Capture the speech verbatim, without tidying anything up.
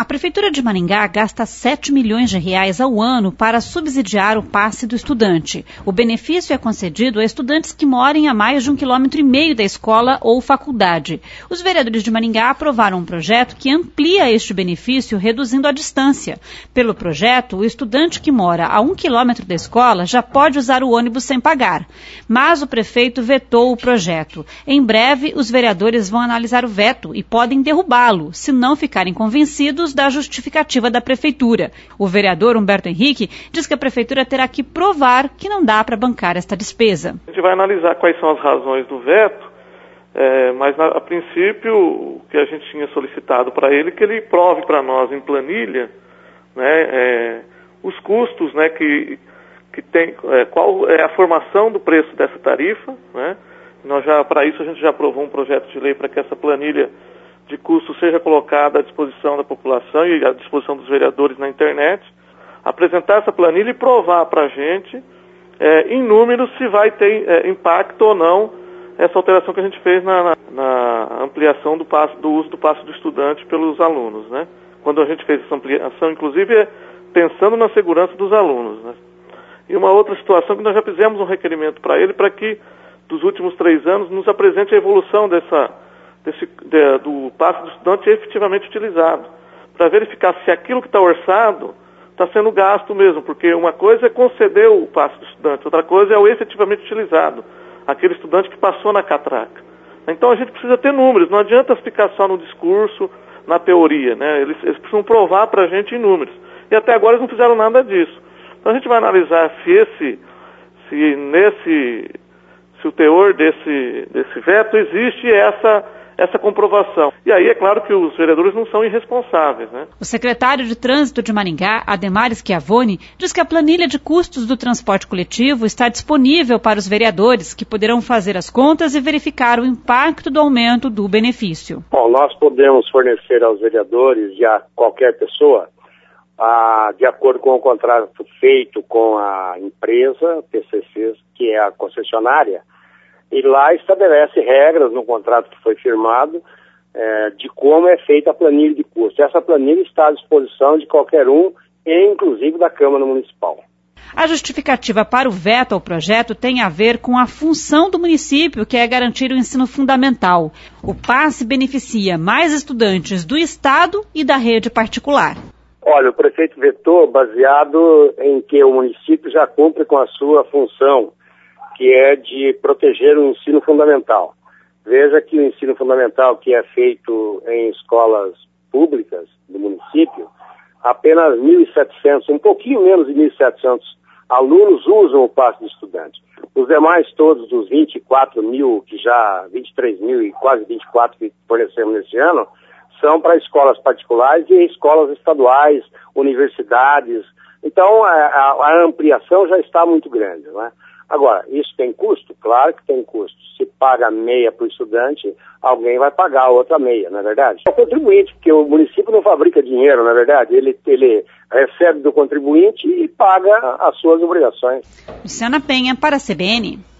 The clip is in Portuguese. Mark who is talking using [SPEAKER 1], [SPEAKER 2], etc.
[SPEAKER 1] Prefeitura de Maringá gasta sete milhões de reais ao ano para subsidiar o passe do estudante. O benefício é concedido a estudantes que morem a mais de um quilômetro e meio da escola ou faculdade. Os vereadores de Maringá aprovaram um projeto que amplia este benefício, reduzindo a distância. Pelo projeto, o estudante que mora a um quilômetro da escola já pode usar o ônibus sem pagar. Mas o prefeito vetou o projeto. Em breve, os vereadores vão analisar o veto e podem derrubá-lo, se não ficarem convencidos da justificativa da Prefeitura. O vereador Humberto Henrique diz que a Prefeitura terá que provar que não dá para bancar esta despesa.
[SPEAKER 2] A gente vai analisar quais são as razões do veto, é, mas na, a princípio o que a gente tinha solicitado para ele, que ele prove para nós em planilha, né, é, os custos, né, que, que tem, é, qual é a formação do preço dessa tarifa, né? Nós já, para isso a gente já aprovou um projeto de lei para que essa planilha de custo seja colocada à disposição da população e à disposição dos vereadores na internet, apresentar essa planilha e provar para a gente, é, em números, se vai ter é, impacto ou não essa alteração que a gente fez na, na, na ampliação do, passo, do uso do passe do estudante pelos alunos, né? Quando a gente fez essa ampliação, inclusive, é pensando na segurança dos alunos, né? E uma outra situação que nós já fizemos um requerimento para ele, para que, dos últimos três anos, nos apresente a evolução dessa Desse, de, do passe do estudante efetivamente utilizado, para verificar se aquilo que está orçado está sendo gasto mesmo, porque uma coisa é conceder o passe do estudante, outra coisa é o efetivamente utilizado, aquele estudante que passou na catraca. Então a gente precisa ter números, não adianta ficar só no discurso, na teoria, né? Eles, eles precisam provar para a gente em números. E até agora eles não fizeram nada disso. Então a gente vai analisar se esse, se nesse, se o teor desse, desse veto existe essa essa comprovação. E aí é claro que os vereadores não são irresponsáveis, né?
[SPEAKER 1] O secretário de Trânsito de Maringá, Ademar Schiavone, diz que a planilha de custos do transporte coletivo está disponível para os vereadores, que poderão fazer as contas e verificar o impacto do aumento do benefício.
[SPEAKER 3] Bom, nós podemos fornecer aos vereadores e a qualquer pessoa, ah, de acordo com o contrato feito com a empresa, P C C, que é a concessionária, e lá estabelece regras no contrato que foi firmado é, de como é feita a planilha de custos. Essa planilha está à disposição de qualquer um, inclusive da Câmara Municipal.
[SPEAKER 1] A justificativa para o veto ao projeto tem a ver com a função do município, que é garantir o ensino fundamental. O passe beneficia mais estudantes do Estado e da rede particular.
[SPEAKER 3] Olha, o prefeito vetou baseado em que o município já cumpre com a sua função, que é de proteger o ensino fundamental. Veja que o ensino fundamental que é feito em escolas públicas do município, apenas mil e setecentos, um pouquinho menos de mil e setecentos alunos usam o passe de estudante. Os demais todos, dos vinte e quatro mil, que já, vinte e três mil e quase vinte e quatro que fornecemos nesse ano, são para escolas particulares e escolas estaduais, universidades. Então, a, a, a ampliação já está muito grande, não é? Agora, isso tem custo? Claro que tem custo. Se paga meia para o estudante, alguém vai pagar a outra meia, não é verdade? É o contribuinte, porque o município não fabrica dinheiro, não é verdade? Ele, ele recebe do contribuinte e paga as suas obrigações.
[SPEAKER 1] Luciana Penha, para a C B N.